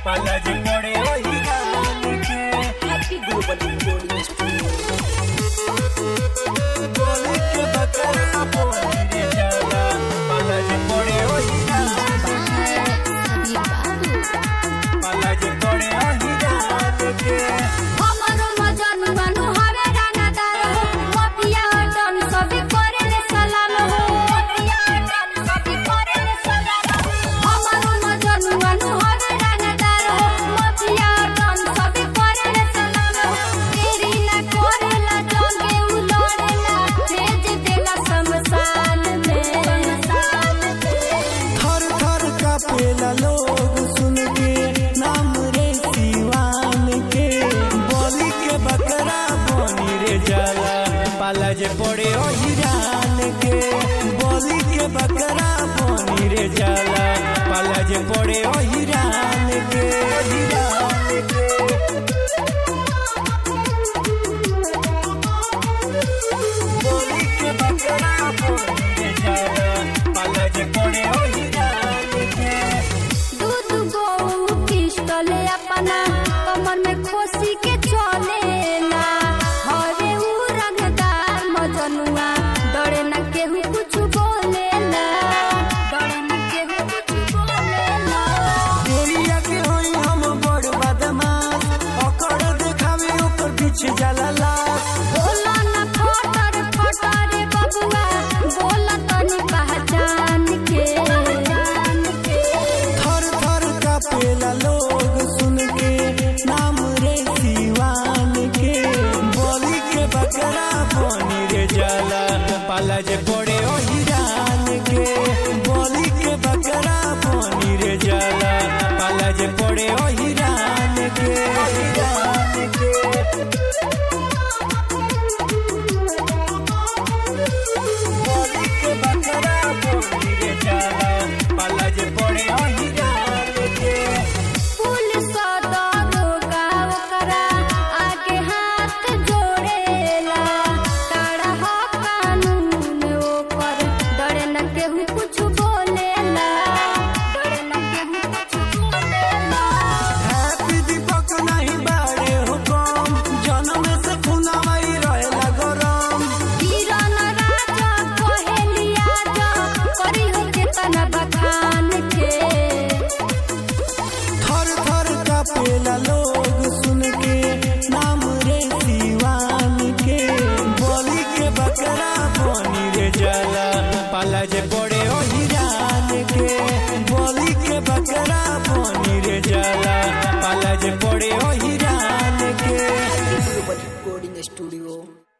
पाला जे पड़े ओही रान के हैप्पी ग्लोबल रिकॉर्डिंग स्टूडियो बोले के बकरा बोले रे जाला पाला जे पड़े ओही रान के पाला जे पड़े ओही रान के हमरो मजनुआ नु हवे रानादार हो मफिया हटन सभी करे रे सलाम हो मफिया हटन सभी करे रे सलाम हो हमरो मजनुआ नु हवे रानादार हो मफिया हटन सभी करे रे सलाम हो तेरी ना करेला जंगे उलड़ेला भेज देला शमशान में थर थर कापेला लोग सुन के नाम रे सिवान के बोली के बकरा बनी रे जाला पाला जे पड़े ओही रान के बोली के बकरा बनी रे जाला पाला जे पड़े ओही रान के ओही रान के बोली के बकरा बनी रे जाला पाला जे पड़े ओही रान के दूध गो पिस्टल अपना कमर में खोसी के चलेला हवे उ रंगदार मजनुआ डरे न केहू कुछ बोलेला डरे न केहू कुछ बोलेला एरिया के होई हम बड़ बदमाश ओकर देखावे ओकर पीछे जाला लाश बोला न फटर फटर बबुआ बोला तनी पहचान के थर थर कापेला लोग सुन के नाम रे सिवान के बोली के बकरा बनी रे जाला पाला जे पड़े ओही रान के बोली के बकरा बनी रे जाला पाला जे पड़े ओही रान के ओही रान के बोली के बकरा बनी रे जाला पाला जे पड़े ओही रान के पुलिस दरोगा ओकरा आगे हाथ जोड़ेला काड़ा हो कानून ओकर डरे न केहू कुछ बोलेला डरे न केहू कुछ बोलेला हैप्पी दीपक नहीं बाड़े हो कम जन्म से खुनावाई रहेला गरम किरण राजा कहेलिया जा करी हो केतना बखान के थर थर कापेला लोग सुन के नाम रे सिवान के बोली के बकरा बनी रे जाला पाला जे पड़े ओही रान के बोली के बकरा बनी रे जाला पाला जे पड़े ओही रान के ग्लोबल रिकॉर्डिंग स्टूडियो